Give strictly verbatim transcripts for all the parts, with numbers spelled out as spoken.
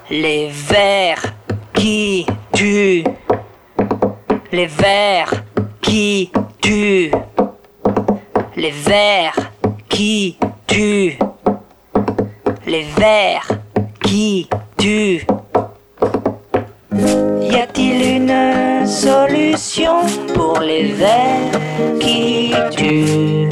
Les vers qui tuent. Les vers qui tuent. Les vers qui tuent. Les vers qui tuent. Y a-t-il une solution pour les vers qui tuent?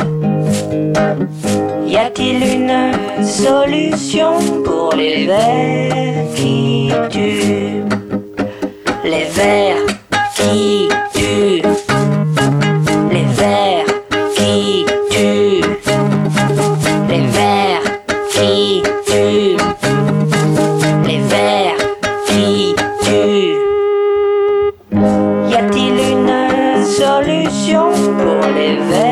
Y a-t-il une solution pour les vers qui tuent? Les vers qui tuent. Les vers qui tuent. Les vers qui tuent. Les vers qui tuent. Y a-t-il une solution pour les vers